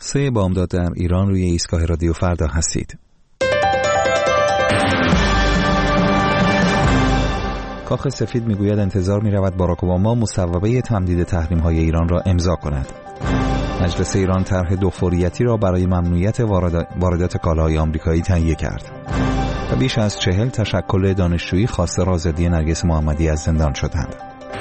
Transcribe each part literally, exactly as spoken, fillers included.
سه بامداد در ایران، روی ایستگاه رادیو فردا هستید. کاخ سفید میگوید انتظار میرود باراک اوباما مصوبه تمدید تحریم‌های ایران را امضا کند. مجلس ایران طرح دوفوریتی را برای ممنوعیت واردات کالاهای آمریکایی تهیه کرد. و بیش از چهل تشکل دانشجویی خواستار آزادی نرگس محمدی از زندان شدند.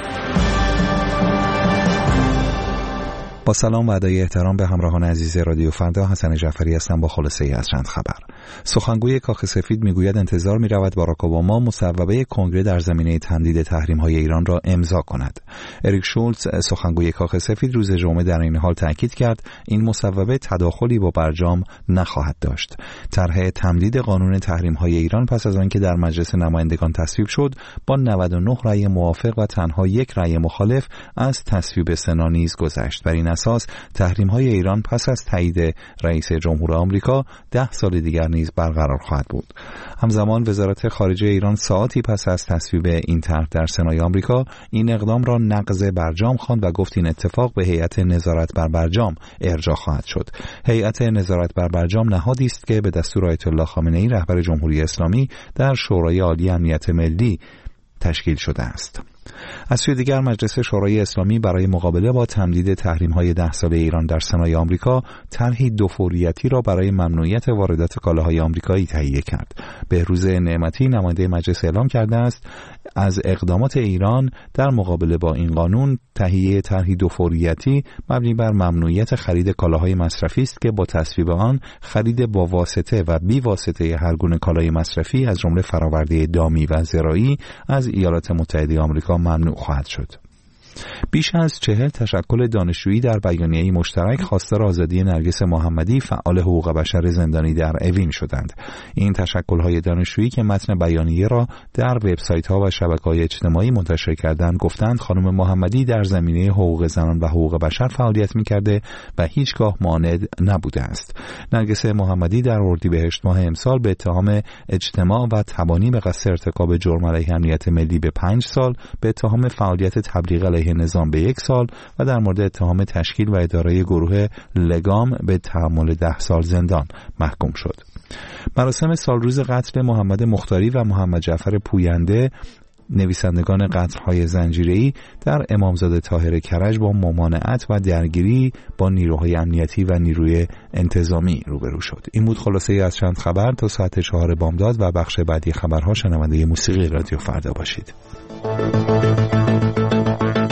با سلام و ادای احترام به همراهان عزیز رادیو فردا، حسن جعفری هستم با خلاصه ای از چند خبر. سخنگوی کاخ سفید میگوید انتظار میرود باراک اوباما مصوبه کنگره در زمینه تمدید تحریم‌های ایران را امضا کند. اریک شولتز سخنگوی کاخ سفید روز جمعه در این حال تاکید کرد این مصوبه تداخلی با برجام نخواهد داشت. طرح تمدید قانون تحریم‌های ایران پس از آنکه در مجلس نمایندگان تصویب شد، با نود و نه رأی موافق و تنها یک رأی مخالف از تصویب سنا نیز گذشت. بر این اساس تحریم‌های ایران پس از تایید رئیس جمهور آمریکا ده سال دیگر نیز برقرار خواهد بود. همزمان وزارت خارجه ایران ساعتی پس از تصویب این طرح در سنای آمریکا این اقدام را نقض برجام خواند و گفت این اتفاق به هیئت نظارت بر برجام ارجاع خواهد شد. هیئت نظارت بر برجام نهادی است که به دستور آیت الله خامنه‌ای رهبر جمهوری اسلامی در شورای عالی امنیت ملی تشکیل شده است. از سوی دیگر مجلس شورای اسلامی برای مقابله با تمدید تحریم‌های ده ساله ایران در سنای آمریکا طرحی دوفوریتی را برای ممنوعیت واردات کالاهای آمریکایی تهیه کرد. بهروز نعمتی نماینده مجلس اعلام کرده است از اقدامات ایران در مقابله با این قانون تهیه طرحی دوفوریتی مبنی بر ممنوعیت خرید کالاهای مصرفی است که با تصویب آن خرید با واسطه و بی واسطه هر گونه کالای مصرفی از جمله فراورده دامی و زراعی از ایالات متحده آمریکا ممنوع خواهد شد. بیش از چهل تشکل دانشجویی در بیانیه‌ای مشترک خواستار آزادی نرگس محمدی فعال حقوق بشر زندانی در اوین شدند. این تشکل‌های دانشجویی که متن بیانیه را در وبسایت‌ها و شبکه‌های اجتماعی منتشر کردند گفتند خانم محمدی در زمینه حقوق زنان و حقوق بشر فعالیت می‌کرده و هیچگاه ماند نبوده است. نرگس محمدی در اردیبهشت ماه امسال به اتهام اجتماع و تبانی به قصد ارتکاب جرم علیه امنیت ملی به پنج سال، به اتهام فعالیت تبلیغ علیه نظام به یک سال و در مورد اتهام تشکیل و اداره گروه لگام به تحمل ده سال زندان محکوم شد. مراسم سالروز قتل محمد مختاری و محمد جعفر پوینده، نویسندگان قطرهای زنجیره‌ای، در امامزاده طاهر کرج با ممانعت و درگیری با نیروهای امنیتی و نیروی انتظامی روبرو شد. این بود خلاصه ای از چند خبر. تا ساعت چهار بامداد و بخش بعدی خبرها شنونده موسیقی رادیو فردا باشید.